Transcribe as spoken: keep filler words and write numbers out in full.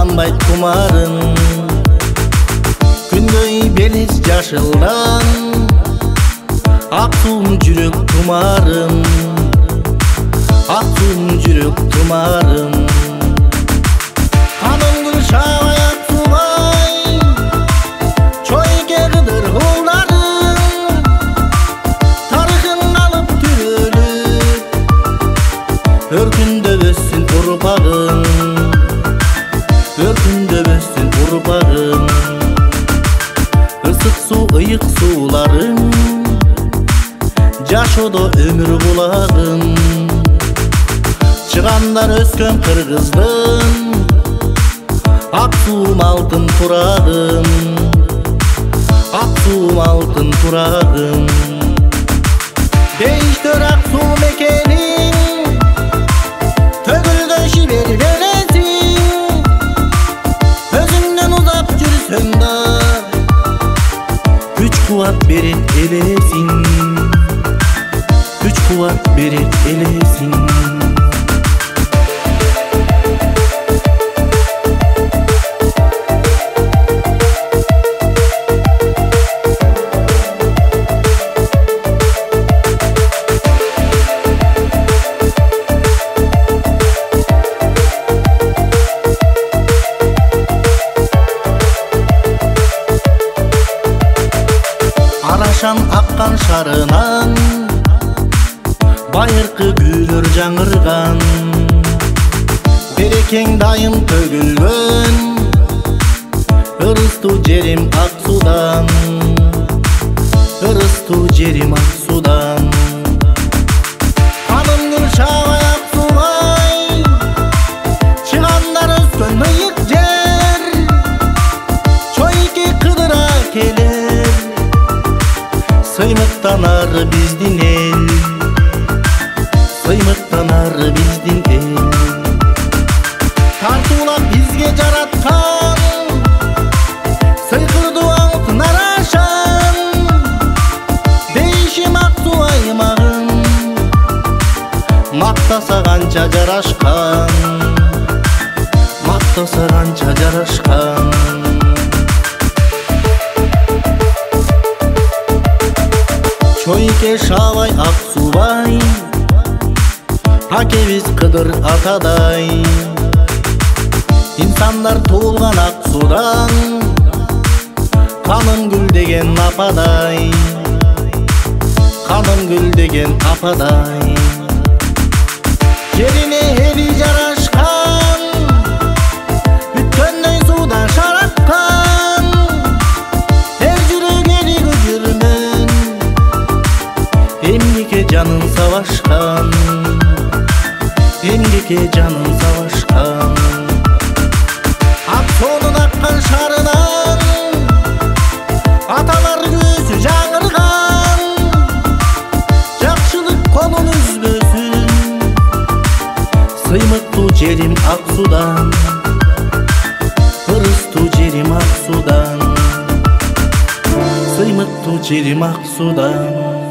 канбайт кумарың. Күндөй белес жашылдан ак суум жүрөк тумарың, ак суум жүрөк тумарың. Каныңды шабай ак субай чойке кыдыр кулдарың, тарыхың алып түрөлүп өркүндө өссүн урпагың, өркүндө өссүн урпагың. Ысык суу ыйык сууларың жашоодо өмүр булагың. Чыгандар өскөн кыргыздын ак суум алтын турагың, ак суум алтын турагың. Дейиштер ак суу мекениң төгүлгөн шибер белесиң. Өзүңдөн узап жүрсөң да күч кубат берет элесиң, күч кубат берет элесиң. Арашан аккан шарынан байыркы күүлөр жаңырган. Берекең дайым төгүлгөн ырыстуу жерим ак судан, ырыстуу жерим ак судан. Канымдын шабай ак субай чыгандар өскөн ыйык жер, чойке кыдыра келер сыймыктанар биздин эл, сыймыктанар биздин эл. Тартуулап бизге жараткан сыйкырдуу алтын арашан, дейишим ак суу аймагың мактаса канча жарашкан, мактаса канча жарашкан. Чойке шабай ак субай акебиз кыдыр атадай. Инсандар туулган ак судан каным гүлдеген ападай, каным гүлдеген ападай. Жерине эли жарашкан бүткөндөй суудан шараткан. Эр жүрөк эли көжүрмөн эмгекке жанын сабашкан, эмгекке жанын сабашкан. Ак суунун аккан шарынан аталар көзү жаңырган. Жакшылык колун үзбөсүн сыймыктуу жерим ак судан, ырыстуу жерим ак судан, сыймыктуу жерим ак судан.